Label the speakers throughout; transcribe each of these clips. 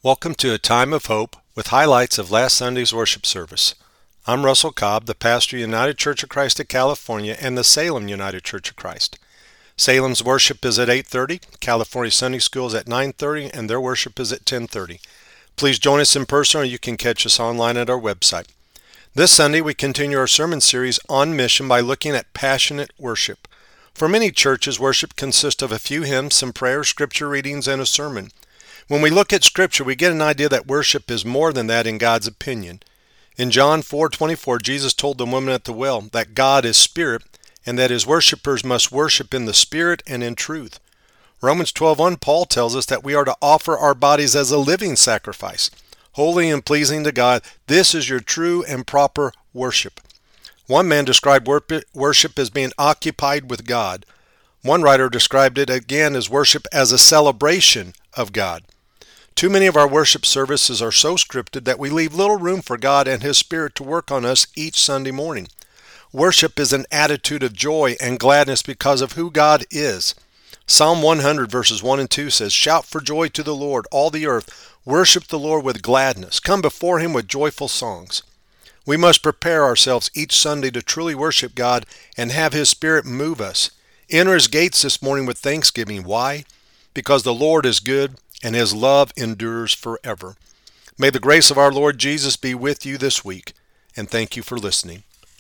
Speaker 1: Welcome to A Time of Hope with highlights of last Sunday's worship service. I'm Russell Cobb, the pastor of United Church of Christ of California and the Salem United Church of Christ. Salem's worship is at 8:30, California Sunday School is at 9:30, and their worship is at 10:30. Please join us in person, or you can catch us online at our website. This Sunday, we continue our sermon series on mission by looking at passionate worship. For many churches, worship consists of a few hymns, some prayers, scripture readings, and a sermon. When we look at Scripture, we get an idea that worship is more than that in God's opinion. In John 4:24, Jesus told the woman at the well that God is spirit and that his worshipers must worship in the spirit and in truth. Romans 12:1, Paul tells us that we are to offer our bodies as a living sacrifice, holy and pleasing to God. This is your true and proper worship. One man described worship as being occupied with God. One writer described it again as worship as a celebration of God. Too many of our worship services are so scripted that we leave little room for God and His Spirit to work on us each Sunday morning. Worship is an attitude of joy and gladness because of who God is. Psalm 100 verses 1 and 2 says, "Shout for joy to the Lord, all the earth. Worship the Lord with gladness. Come before Him with joyful songs." We must prepare ourselves each Sunday to truly worship God and have His Spirit move us. Enter His gates this morning with thanksgiving. Why? Because the Lord is good and His love endures forever. May the grace of our Lord Jesus be with you this week, and thank you for listening.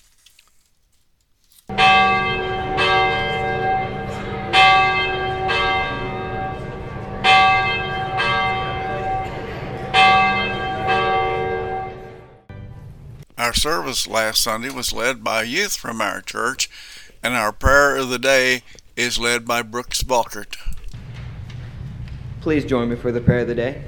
Speaker 2: Our service last Sunday was led by youth from our church, and our prayer of the day is led by Brooks Balkert.
Speaker 3: Please join me for the prayer of the day.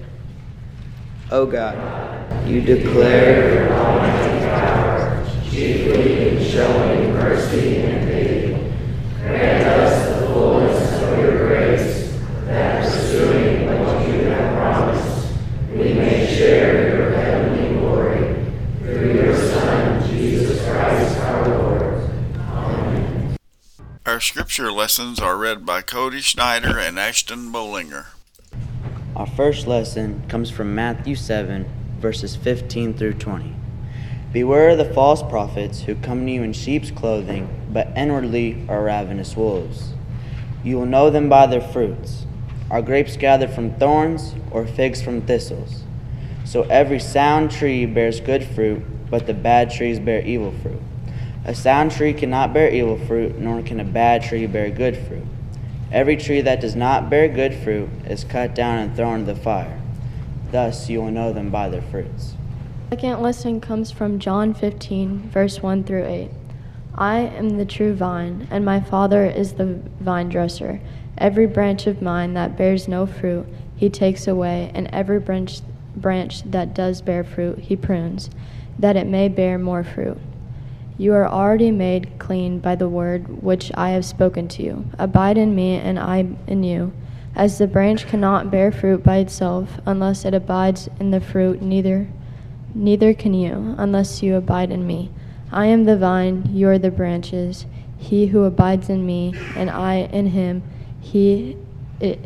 Speaker 3: O God, you declare your almighty power, chiefly in showing mercy and pity. Grant us the fullness of your grace, that pursuing what you have promised, we may share your heavenly glory. Through your Son, Jesus Christ our Lord. Amen.
Speaker 2: Our scripture lessons are read by Cody Schneider and Ashton Bollinger.
Speaker 4: Our first lesson comes from Matthew 7, verses 15 through 20. Beware of the false prophets who come to you in sheep's clothing, but inwardly are ravenous wolves. You will know them by their fruits. Are grapes gathered from thorns, or figs from thistles? So every sound tree bears good fruit, but the bad trees bear evil fruit. A sound tree cannot bear evil fruit, nor can a bad tree bear good fruit. Every tree that does not bear good fruit is cut down and thrown into the fire. Thus you will know them by their fruits.
Speaker 5: Second lesson comes from John 15, verse 1 through 8. I am the true vine, and my Father is the vine dresser. Every branch of mine that bears no fruit, He takes away, and every branch that does bear fruit, He prunes, that it may bear more fruit. You are already made clean by the word which I have spoken to you. Abide in me, and I in you. As the branch cannot bear fruit by itself unless it abides in the fruit, neither can you unless you abide in me. I am the vine, you are the branches. He who abides in me, and I in him, he it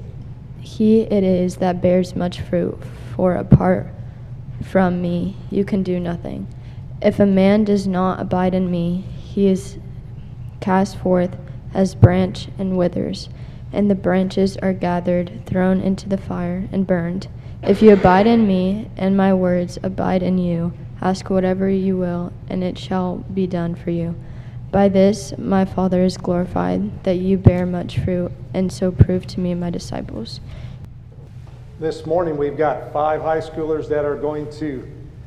Speaker 5: is that bears much fruit, for apart from me you can do nothing. If a man does not abide in me, he is cast forth as branch and withers, and the branches are gathered, thrown into the fire, and burned. If you abide in me, and my words abide in you, ask whatever you will, and it shall be done for you. By this my Father is glorified, that you bear much fruit, and so prove to me my disciples.
Speaker 6: This morning we've got 5 high schoolers that are going to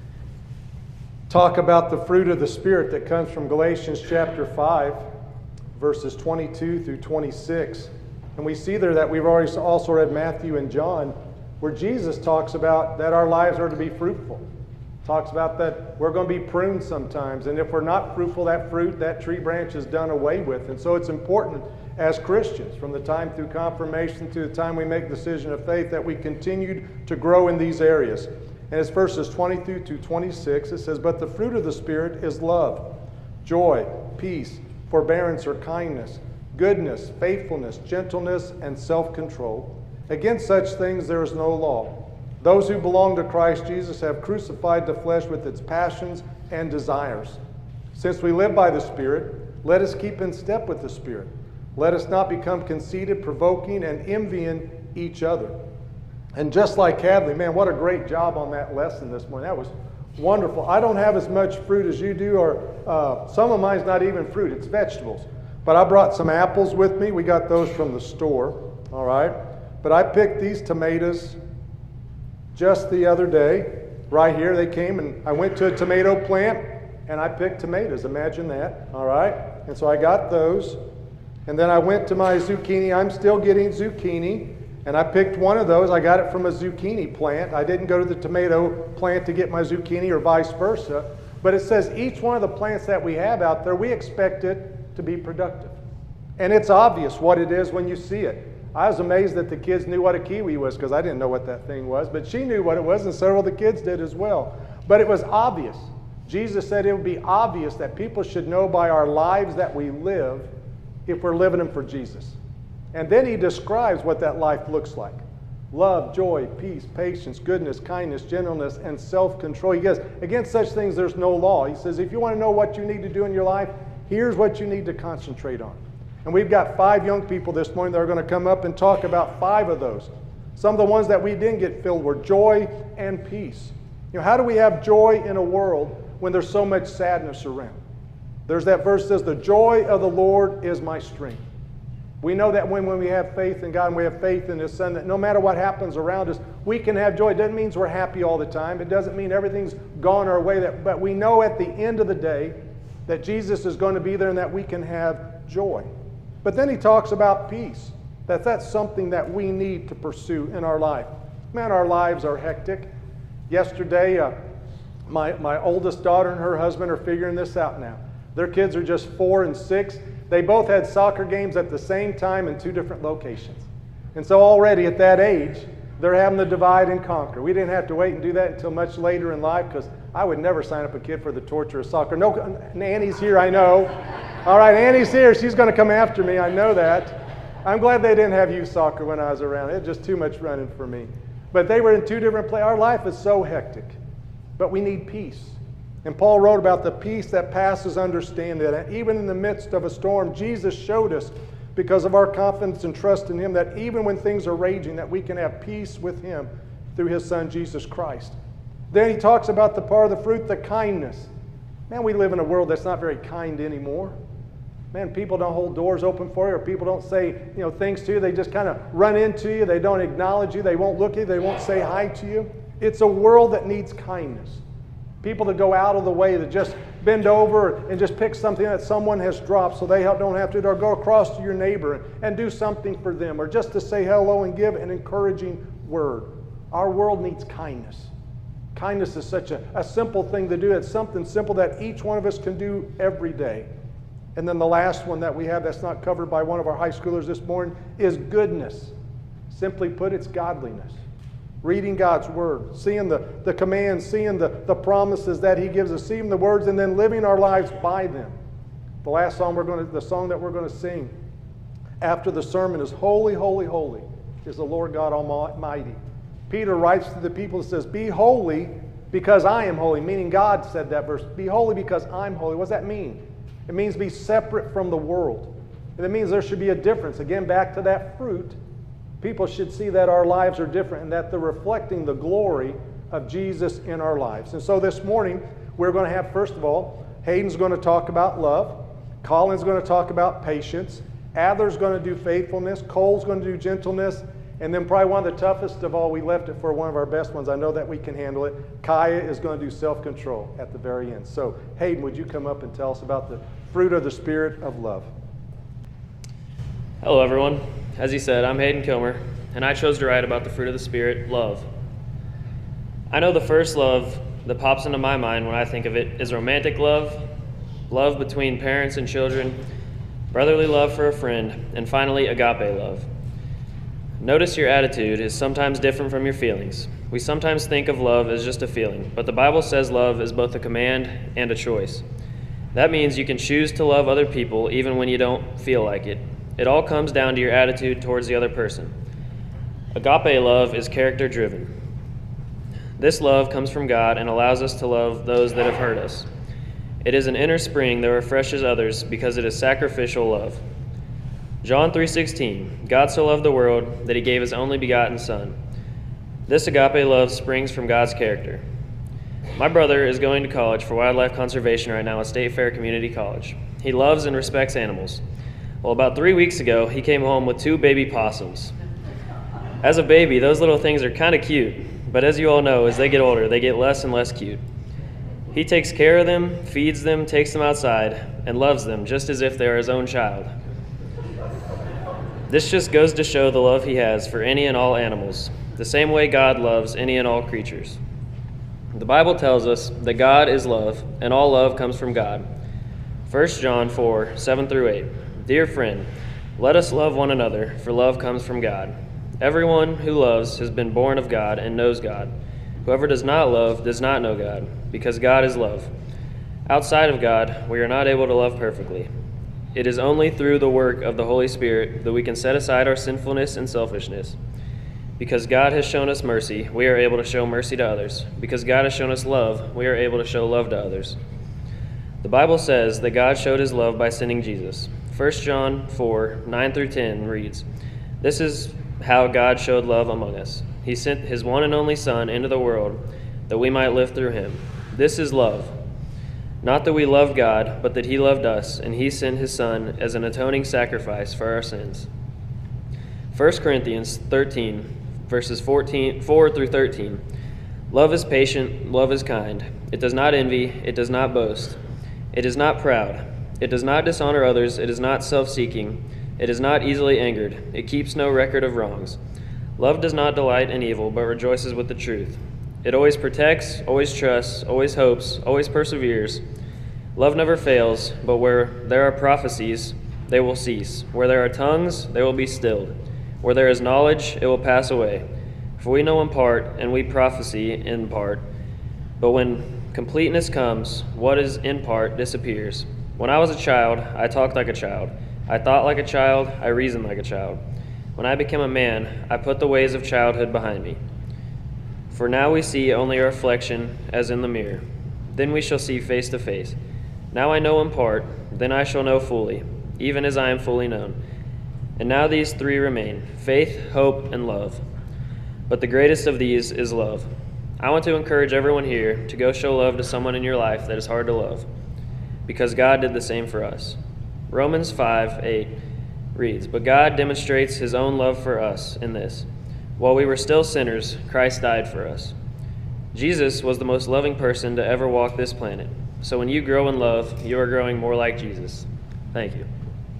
Speaker 6: talk about the fruit of the Spirit that comes from Galatians chapter 5, verses 22 through 26. And we see there that we've already also read Matthew and John, where Jesus talks about that our lives are to be fruitful. Talks about that we're going to be pruned sometimes, and if we're not fruitful, that fruit, that tree branch is done away with. And so it's important as Christians, from the time through confirmation to the time we make decision of faith, that we continue to grow in these areas. And it's verses 22 to 26. It says, "But the fruit of the Spirit is love, joy, peace, forbearance or kindness, goodness, faithfulness, gentleness, and self-control. Against such things there is no law. Those who belong to Christ Jesus have crucified the flesh with its passions and desires. Since we live by the Spirit, let us keep in step with the Spirit. Let us not become conceited, provoking, and envying each other. And just like Hadley, man, what a great job on that lesson this morning. That was wonderful. I don't have as much fruit as you do, or some of mine's not even fruit, it's vegetables. But I brought some apples with me. We got those from the store, all right? But I picked these tomatoes just the other day. Right here, they came, and I went to a tomato plant, and I picked tomatoes. Imagine that, all right? And so I got those. And then I went to my zucchini. I'm still getting zucchini. And I picked one of those. I got it from a zucchini plant. I didn't go to the tomato plant to get my zucchini or vice versa. But it says each one of the plants that we have out there, we expect it to be productive. And it's obvious what it is when you see it. I was amazed that the kids knew what a kiwi was, because I didn't know what that thing was. But she knew what it was, and several of the kids did as well. But it was obvious. Jesus said it would be obvious that people should know by our lives that we live if we're living them for Jesus. And then he describes what that life looks like. Love, joy, peace, patience, goodness, kindness, gentleness, and self-control. He goes, against such things there's no law. He says, if you want to know what you need to do in your life, here's what you need to concentrate on. And we've got 5 young people this morning that are going to come up and talk about 5 of those. Some of the ones that we didn't get filled were joy and peace. You know, how do we have joy in a world when there's so much sadness around? There's that verse that says, the joy of the Lord is my strength. We know that when we have faith in God and we have faith in His Son, that no matter what happens around us, we can have joy. It doesn't mean we're happy all the time. It doesn't mean everything's gone our way. But we know at the end of the day that Jesus is going to be there and that we can have joy. But then he talks about peace. That's something that we need to pursue in our life. Man, our lives are hectic. Yesterday, my oldest daughter and her husband are figuring this out now. Their kids are just 4 and 6. They both had soccer games at the same time in 2 different locations. And so already at that age, they're having to divide and conquer. We didn't have to wait and do that until much later in life, because I would never sign up a kid for the torture of soccer. No, Annie's here, I know. All right, Annie's here. She's going to come after me. I know that. I'm glad they didn't have youth soccer when I was around. It was just too much running for me. But they were in 2 different places. Our life is so hectic. But we need peace. And Paul wrote about the peace that passes understanding. And even in the midst of a storm, Jesus showed us, because of our confidence and trust in Him, that even when things are raging, that we can have peace with Him through His Son, Jesus Christ. Then he talks about the part of the fruit, the kindness. Man, we live in a world that's not very kind anymore. Man, people don't hold doors open for you, or people don't say, things to you. They just kind of run into you. They don't acknowledge you. They won't look at you. They won't say hi to you. It's a world that needs kindness. People that go out of the way, that just bend over and just pick something that someone has dropped so they don't have to, or go across to your neighbor and do something for them, or just to say hello and give an encouraging word. Our world needs kindness. Kindness is such a simple thing to do. It's something simple that each one of us can do every day. And then the last one that we have that's not covered by one of our high schoolers this morning is goodness. Simply put, it's godliness. Reading God's Word, seeing the commands, seeing the promises that He gives us, seeing the words, and then living our lives by them. The last song the song that we're going to sing after the sermon is Holy, Holy, Holy is the Lord God Almighty. Peter writes to the people and says, be holy because I am holy, meaning God said that verse. Be holy because I'm holy. What does that mean? It means be separate from the world. And it means there should be a difference. Again, back to that fruit. People should see that our lives are different and that they're reflecting the glory of Jesus in our lives. And so this morning, we're going to have, first of all, Hayden's going to talk about love. Colin's going to talk about patience. Adler's going to do faithfulness. Cole's going to do gentleness. And then probably one of the toughest of all, we left it for one of our best ones. I know that we can handle it. Kaya is going to do self-control at the very end. So, Hayden, would you come up and tell us about the fruit of the Spirit of love?
Speaker 7: Hello, everyone. As he said, I'm Hayden Kilmer, and I chose to write about the fruit of the Spirit, love. I know the first love that pops into my mind when I think of it is romantic love, love between parents and children, brotherly love for a friend, and finally, agape love. Notice your attitude is sometimes different from your feelings. We sometimes think of love as just a feeling, but the Bible says love is both a command and a choice. That means you can choose to love other people even when you don't feel like it. It all comes down to your attitude towards the other person. Agape love is character-driven. This love comes from God and allows us to love those that have hurt us. It is an inner spring that refreshes others because it is sacrificial love. John 3:16, God so loved the world that he gave his only begotten Son. This agape love springs from God's character. My brother is going to college for wildlife conservation right now at State Fair Community College. He loves and respects animals. Well, about 3 weeks ago, he came home with 2 baby possums. As a baby, those little things are kind of cute, but as you all know, as they get older, they get less and less cute. He takes care of them, feeds them, takes them outside, and loves them just as if they are his own child. This just goes to show the love he has for any and all animals, the same way God loves any and all creatures. The Bible tells us that God is love, and all love comes from God. 1 John 4:7-8. Dear friend, let us love one another, for love comes from God. Everyone who loves has been born of God and knows God. Whoever does not love does not know God, because God is love. Outside of God, we are not able to love perfectly. It is only through the work of the Holy Spirit that we can set aside our sinfulness and selfishness. Because God has shown us mercy, we are able to show mercy to others. Because God has shown us love, we are able to show love to others. The Bible says that God showed his love by sending Jesus. 1 John 4:9-10 reads, This is how God showed love among us. He sent his one and only Son into the world that we might live through him. This is love. Not that we loved God, but that he loved us, and he sent his Son as an atoning sacrifice for our sins. 1 Corinthians 13, verses 4-13. Love is patient, love is kind. It does not envy, it does not boast. It is not proud. It does not dishonor others, it is not self-seeking. It is not easily angered. It keeps no record of wrongs. Love does not delight in evil, but rejoices with the truth. It always protects, always trusts, always hopes, always perseveres. Love never fails, but where there are prophecies, they will cease. Where there are tongues, they will be stilled. Where there is knowledge, it will pass away. For we know in part, and we prophesy in part. But when completeness comes, what is in part disappears. When I was a child, I talked like a child. I thought like a child, I reasoned like a child. When I became a man, I put the ways of childhood behind me. For now we see only a reflection as in the mirror. Then we shall see face to face. Now I know in part, then I shall know fully, even as I am fully known. And now these 3 remain, faith, hope, and love. But the greatest of these is love. I want to encourage everyone here to go show love to someone in your life that is hard to love, because God did the same for us. Romans 5:8 reads, But God demonstrates his own love for us in this. While we were still sinners, Christ died for us. Jesus was the most loving person to ever walk this planet. So when you grow in love, you are growing more like Jesus. Thank you.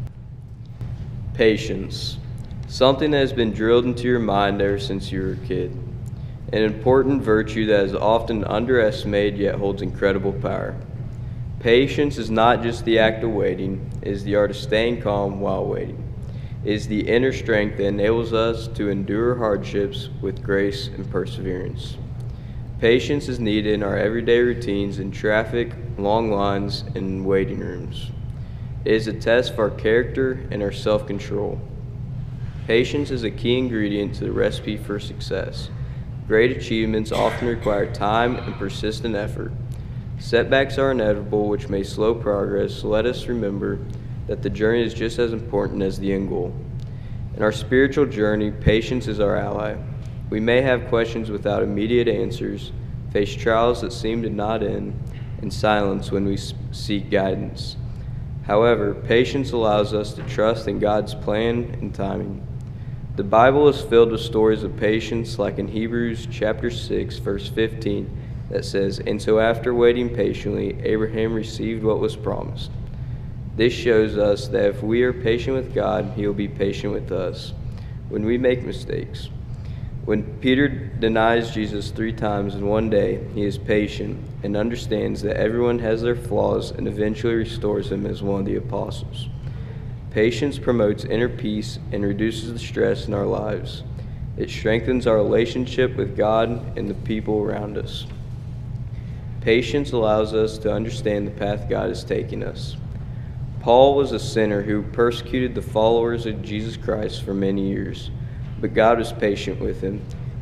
Speaker 8: Patience. Something that has been drilled into your mind ever since you were a kid. An important virtue that is often underestimated yet holds incredible power. Patience is not just the act of waiting, it is the art of staying calm while waiting. It is the inner strength that enables us to endure hardships with grace and perseverance. Patience is needed in our everyday routines in traffic, long lines, and waiting rooms. It is a test of our character and our self-control. Patience is a key ingredient to the recipe for success. Great achievements often require time and persistent effort. Setbacks are inevitable, which may slow progress, so let us remember that the journey is just as important as the end goal. In our spiritual journey, patience is our ally. We may have questions without immediate answers, face trials that seem to not end, and silence when we seek guidance. However, patience allows us to trust in God's plan and timing. The Bible is filled with stories of patience, like in Hebrews chapter 6, verse 15, that says, And so after waiting patiently, Abraham received what was promised. This shows us that if we are patient with God, He will be patient with us. When we make mistakes, when Peter denies Jesus 3 times in one day, he is patient and understands that everyone has their flaws and eventually restores him as one of the apostles. Patience promotes inner peace and reduces the stress in our lives. It strengthens our relationship with God and the people around us. Patience allows us to understand the path God is taking us. Paul was a sinner who persecuted the followers of Jesus Christ for many years, but God was patient with him.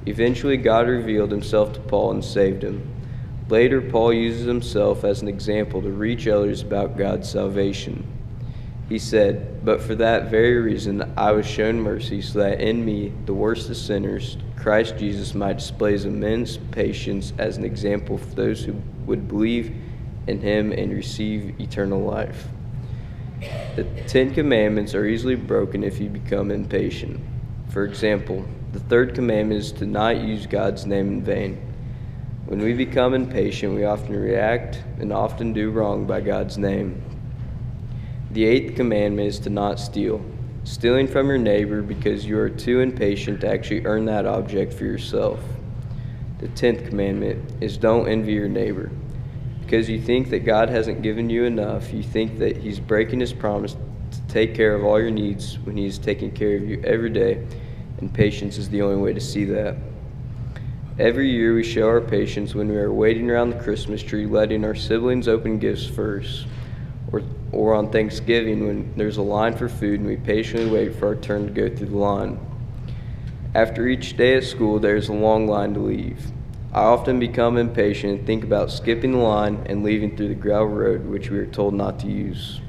Speaker 8: Eventually, God revealed himself to Paul and saved him. Later, Paul uses himself as an example to reach others about God's salvation. He said, "But for that very reason I was shown mercy, so that in me, the worst of sinners, Christ Jesus might display his immense patience as an example for those who would believe in him and receive eternal life." The 10 Commandments are easily broken if you become impatient. For example, the third commandment is to not use God's name in vain. When we become impatient, we often react and often do wrong by God's name. The 8th commandment is to not steal. Stealing from your neighbor because you are too impatient to actually earn that object for yourself. The 10th commandment is don't envy your neighbor. Because you think that God hasn't given you enough, you think that he's breaking his promise to take care of all your needs when he is taking care of you every day, and patience is the only way to see that. Every year we show our patience when we are waiting around the Christmas tree, letting our siblings open gifts first, or on Thanksgiving when there's a line for food and we patiently wait for our turn to go through the line. After each day at school, there's a long line to leave. I often become impatient and think about skipping the line and leaving through the gravel road, which we are told not to use.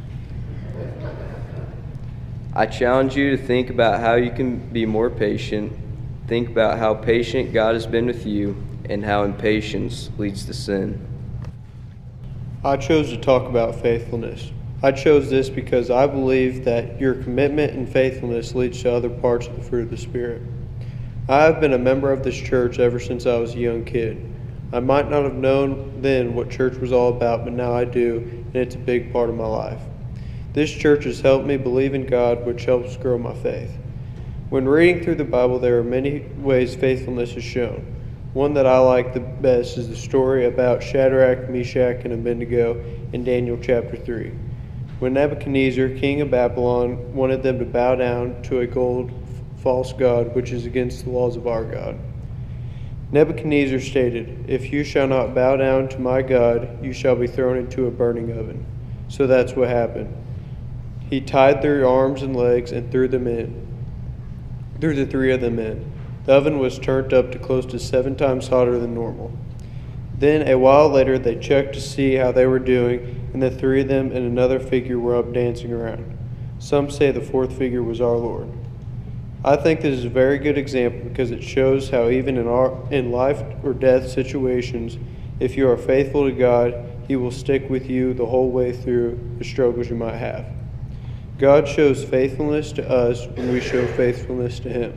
Speaker 8: I challenge you to think about how you can be more patient. Think about how patient God has been with you and how impatience leads to sin.
Speaker 9: I chose to talk about faithfulness. I chose this because I believe that your commitment and faithfulness leads to other parts of the fruit of the Spirit. I have been a member of this church ever since I was a young kid. I might not have known then what church was all about, but now I do, and it's a big part of my life. This church has helped me believe in God, which helps grow my faith. When reading through the Bible, there are many ways faithfulness is shown. One that I like the best is the story about Shadrach, Meshach, and Abednego in Daniel chapter 3. When Nebuchadnezzar, king of Babylon, wanted them to bow down to a gold false god, which is against the laws of our God. Nebuchadnezzar stated, "If you shall not bow down to my God, you shall be thrown into a burning oven." So that's what happened. He tied their arms and legs and threw the 3 of them in. The oven was turned up to close to 7 times hotter than normal. Then a while later they checked to see how they were doing, and the 3 of them and another figure were up dancing around. Some say the 4th figure was our Lord. I think this is a very good example because it shows how even in life or death situations, if you are faithful to God, he will stick with you the whole way through the struggles you might have. God shows faithfulness to us when we show faithfulness to him.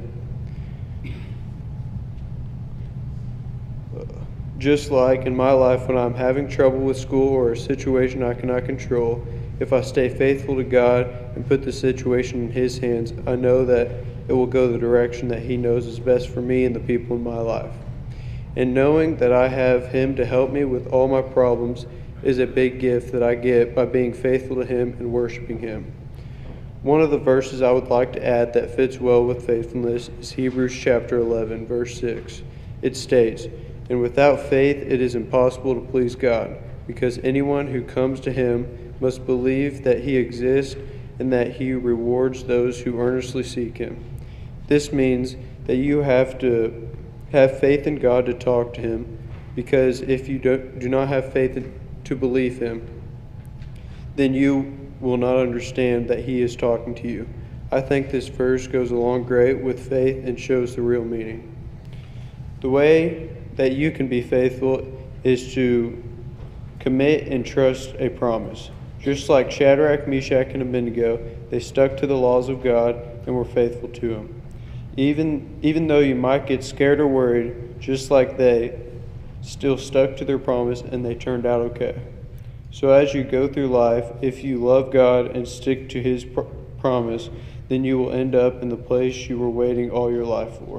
Speaker 9: Just like in my life when I'm having trouble with school or a situation I cannot control, if I stay faithful to God and put the situation in his hands, I know that it will go the direction that he knows is best for me and the people in my life. And knowing that I have him to help me with all my problems is a big gift that I get by being faithful to him and worshiping him. One of the verses I would like to add that fits well with faithfulness is Hebrews chapter 11, verse 6. It states, "And without faith it is impossible to please God, because anyone who comes to him must believe that he exists and that he rewards those who earnestly seek him." This means that you have to have faith in God to talk to him, because if you do not have faith to believe him, then you will not understand that he is talking to you. I think this verse goes along great with faith and shows the real meaning. The way that you can be faithful is to commit and trust a promise. Just like Shadrach, Meshach, and Abednego, they stuck to the laws of God and were faithful to him. Even though you might get scared or worried, just like they still stuck to their promise and they turned out okay. So as you go through life, if you love God and stick to his promise, then you will end up in the place you were waiting all your life for.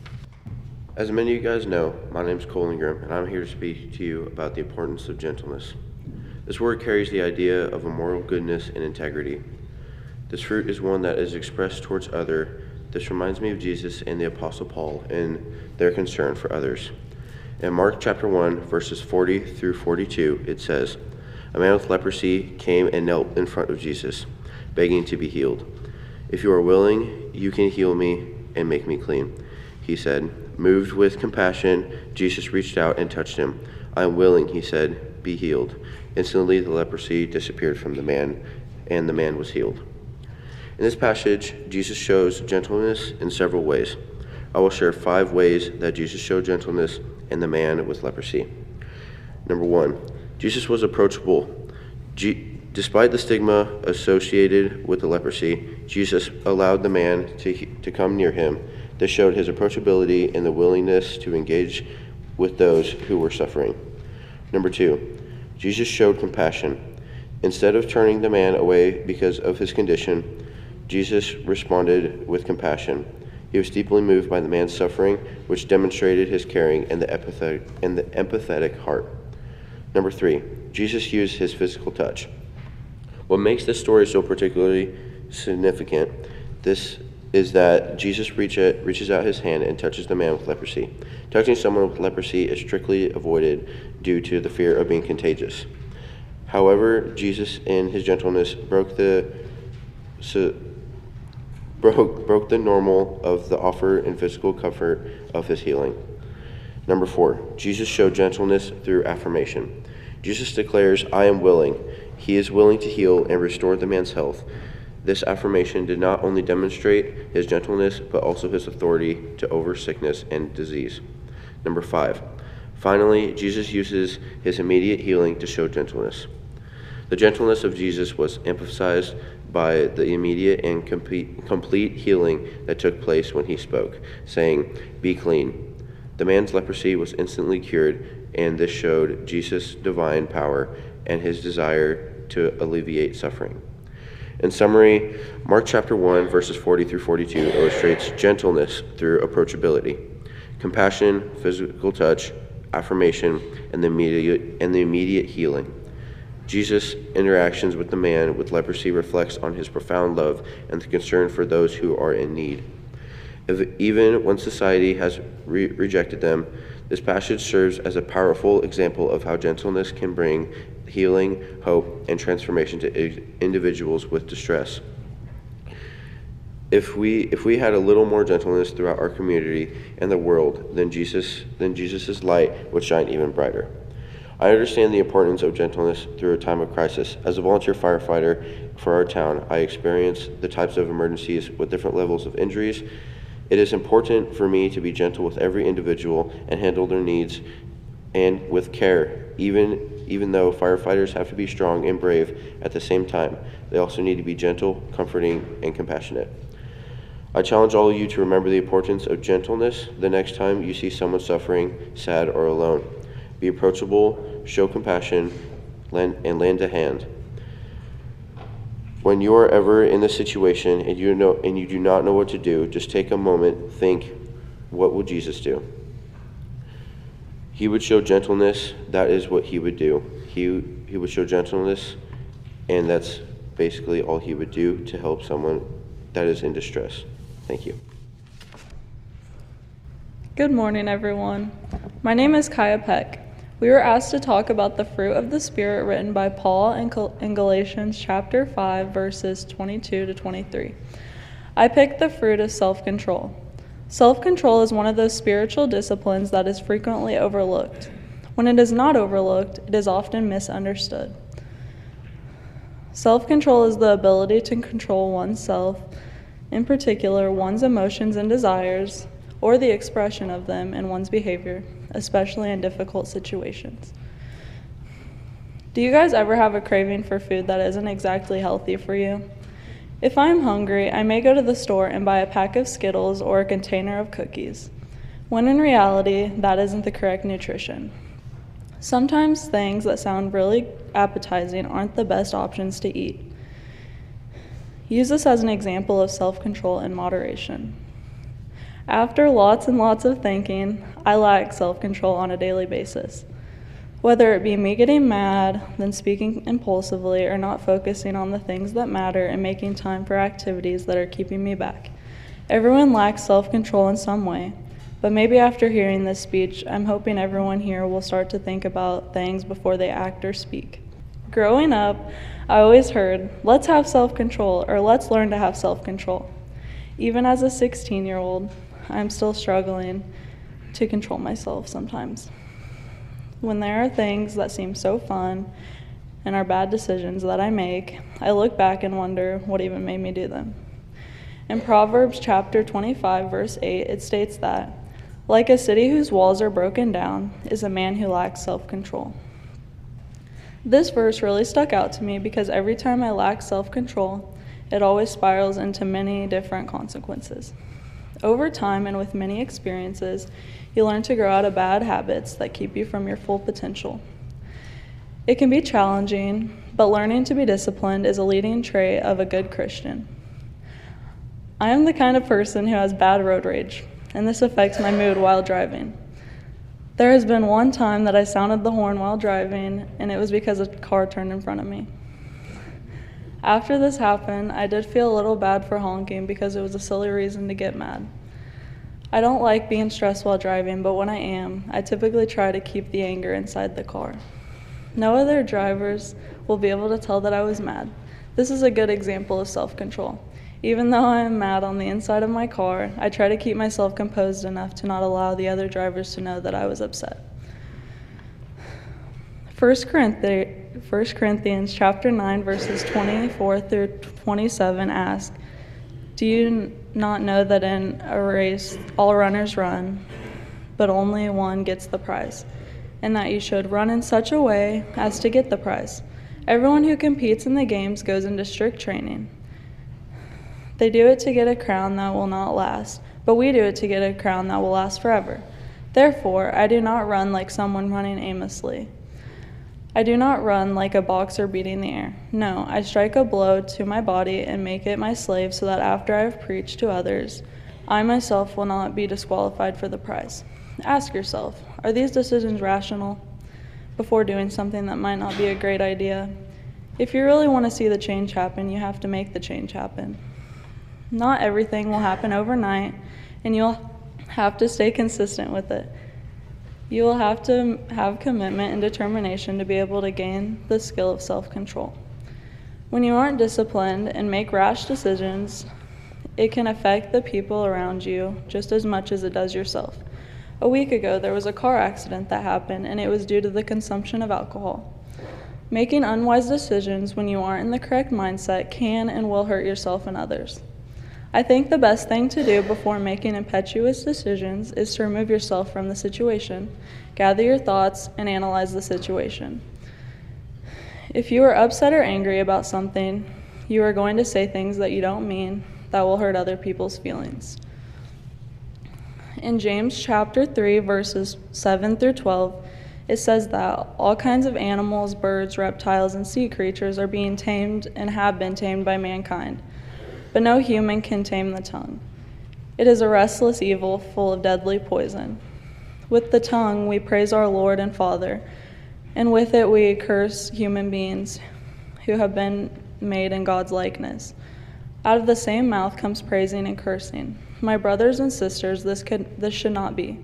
Speaker 10: As many of you guys know, my name is Cole Ingram, and I'm here to speak to you about the importance of gentleness. This word carries the idea of a moral goodness and integrity. This fruit is one that is expressed towards others. This reminds me of Jesus and the Apostle Paul and their concern for others. In Mark chapter 1, verses 40 through 42, it says, "A man with leprosy came and knelt in front of Jesus, begging to be healed. 'If you are willing, you can heal me and make me clean.' he said. Moved with compassion, Jesus reached out and touched him. I am willing, he said, be healed. Instantly the leprosy disappeared from the man, and the man was healed. In this passage, Jesus shows gentleness in several ways. I will share 5 ways that Jesus showed gentleness in the man with leprosy. Number 1, Jesus was approachable. Despite the stigma associated with the leprosy, Jesus allowed the man to come near him. This showed his approachability and the willingness to engage with those who were suffering. Number 2, Jesus showed compassion. Instead of turning the man away because of his condition, Jesus responded with compassion. He was deeply moved by the man's suffering, which demonstrated his caring and the empathetic heart. Number 3, Jesus used his physical touch. What makes this story so particularly significant is that Jesus reaches out his hand and touches the man with leprosy. Touching someone with leprosy is strictly avoided due to the fear of being contagious. However, Jesus in his gentleness broke the normal of the offer and physical comfort of his healing. Number 4, Jesus showed gentleness through affirmation. Jesus declares, I am willing. He is willing to heal and restore the man's health. This affirmation did not only demonstrate his gentleness, but also his authority to over sickness and disease. Number 5, finally, Jesus uses his immediate healing to show gentleness. The gentleness of Jesus was emphasized by the immediate and complete healing that took place when he spoke, saying, be clean. The man's leprosy was instantly cured, and this showed Jesus' divine power and his desire to alleviate suffering. In summary, Mark chapter 1, verses 40 through 42 illustrates gentleness through approachability, compassion, physical touch, affirmation, and the immediate healing. Jesus' interactions with the man with leprosy reflects on his profound love and the concern for those who are in need. Even when society has rejected them, this passage serves as a powerful example of how gentleness can bring healing, hope, and transformation to individuals with distress. If we had a little more gentleness throughout our community and the world, then Jesus' light would shine even brighter. I understand the importance of gentleness through a time of crisis. As a volunteer firefighter for our town, I experience the types of emergencies with different levels of injuries. It is important for me to be gentle with every individual and handle their needs and with care, even though firefighters have to be strong and brave at the same time. They also need to be gentle, comforting, and compassionate. I challenge all of you to remember the importance of gentleness the next time you see someone suffering, sad, or alone. Be approachable, show compassion, and lend a hand. When you are ever in this situation and you do not know what to do, just take a moment, think, what would Jesus do? He would show gentleness. That is what he would do. He would show gentleness, and that's basically all he would do to help someone that is in distress. Thank you.
Speaker 11: Good morning, everyone. My name is Kaya Peck. We were asked to talk about the fruit of the Spirit written by Paul in Galatians chapter 5, verses 22 to 23. I picked the fruit of self-control. Self-control is one of those spiritual disciplines that is frequently overlooked. When it is not overlooked, it is often misunderstood. Self-control is the ability to control oneself, in particular one's emotions and desires, or the expression of them in one's behavior, especially in difficult situations. Do you guys ever have a craving for food that isn't exactly healthy for you? If I'm hungry, I may go to the store and buy a pack of Skittles or a container of cookies, when in reality, that isn't the correct nutrition. Sometimes things that sound really appetizing aren't the best options to eat. Use this as an example of self-control and moderation. After lots and lots of thinking, I lack self-control on a daily basis. Whether it be me getting mad, then speaking impulsively, or not focusing on the things that matter and making time for activities that are keeping me back. Everyone lacks self-control in some way, but maybe after hearing this speech, I'm hoping everyone here will start to think about things before they act or speak. Growing up, I always heard, let's have self-control, or let's learn to have self-control. Even as a 16-year-old, I'm still struggling to control myself sometimes. When there are things that seem so fun and are bad decisions that I make, I look back and wonder what even made me do them. In Proverbs chapter 25, verse 8, it states that, "Like a city whose walls are broken down is a man who lacks self-control." This verse really stuck out to me because every time I lack self-control, it always spirals into many different consequences. Over time and with many experiences, you learn to grow out of bad habits that keep you from your full potential. It can be challenging, but learning to be disciplined is a leading trait of a good Christian. I am the kind of person who has bad road rage, and this affects my mood while driving. There has been one time that I sounded the horn while driving, and it was because a car turned in front of me. After this happened, I did feel a little bad for honking because it was a silly reason to get mad. I don't like being stressed while driving, but when I am, I typically try to keep the anger inside the car. No other drivers will be able to tell that I was mad. This is a good example of self-control. Even though I am mad on the inside of my car, I try to keep myself composed enough to not allow the other drivers to know that I was upset. 1 Corinthians chapter 9, verses 24 through 27 ask, "Do you not know that in a race all runners run, but only one gets the prize? And that you should run in such a way as to get the prize. Everyone who competes in the games goes into strict training. They do it to get a crown that will not last, but we do it to get a crown that will last forever. Therefore, I do not run like someone running aimlessly. I do not run like a boxer beating the air. No, I strike a blow to my body and make it my slave so that after I have preached to others, I myself will not be disqualified for the prize." Ask yourself, are these decisions rational before doing something that might not be a great idea? If you really want to see the change happen, you have to make the change happen. Not everything will happen overnight, and you'll have to stay consistent with it. You will have to have commitment and determination to be able to gain the skill of self-control. When you aren't disciplined and make rash decisions, it can affect the people around you just as much as it does yourself. A week ago, there was a car accident that happened, and it was due to the consumption of alcohol. Making unwise decisions when you aren't in the correct mindset can and will hurt yourself and others. I think the best thing to do before making impetuous decisions is to remove yourself from the situation, gather your thoughts, and analyze the situation. If you are upset or angry about something, you are going to say things that you don't mean that will hurt other people's feelings. In James chapter 3, verses 7 through 12, it says that all kinds of animals, birds, reptiles, and sea creatures are being tamed and have been tamed by mankind. But no human can tame the tongue. It is a restless evil full of deadly poison. With the tongue we praise our Lord and Father, and with it we curse human beings who have been made in God's likeness. Out of the same mouth comes praising and cursing. My brothers and sisters, this should not be.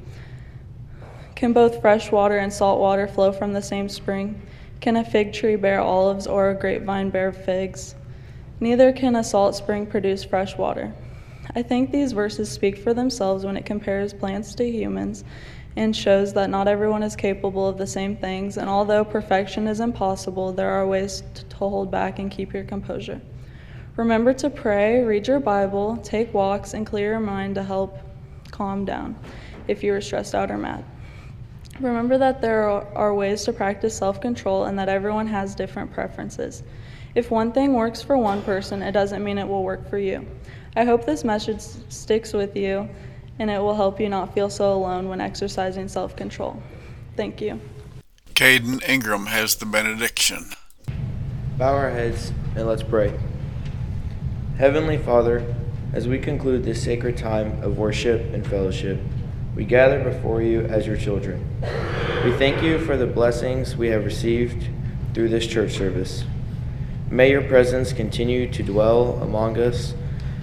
Speaker 11: Can both fresh water and salt water flow from the same spring? Can a fig tree bear olives or a grapevine bear figs? Neither can a salt spring produce fresh water. I think these verses speak for themselves when it compares plants to humans and shows that not everyone is capable of the same things, and although perfection is impossible, there are ways to hold back and keep your composure. Remember to pray, read your Bible, take walks, and clear your mind to help calm down if you are stressed out or mad. Remember that there are ways to practice self-control and that everyone has different preferences. If one thing works for one person, it doesn't mean it will work for you. I hope this message sticks with you and it will help you not feel so alone when exercising self-control. Thank you.
Speaker 2: Caden Ingram has the benediction.
Speaker 12: Bow our heads and let's pray. Heavenly Father, as we conclude this sacred time of worship and fellowship, we gather before you as your children. We thank you for the blessings we have received through this church service. May your presence continue to dwell among us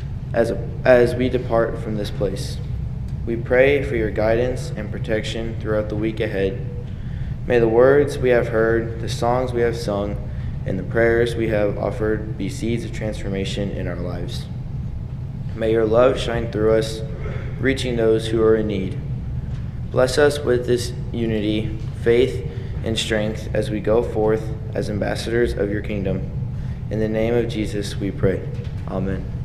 Speaker 12: as we depart from this place. We pray for your guidance and protection throughout the week ahead. May the words we have heard, the songs we have sung, and the prayers we have offered be seeds of transformation in our lives. May your love shine through us reaching those who are in need. Bless us with this unity, faith, and strength as we go forth as ambassadors of your kingdom. In the name of Jesus we pray. Amen.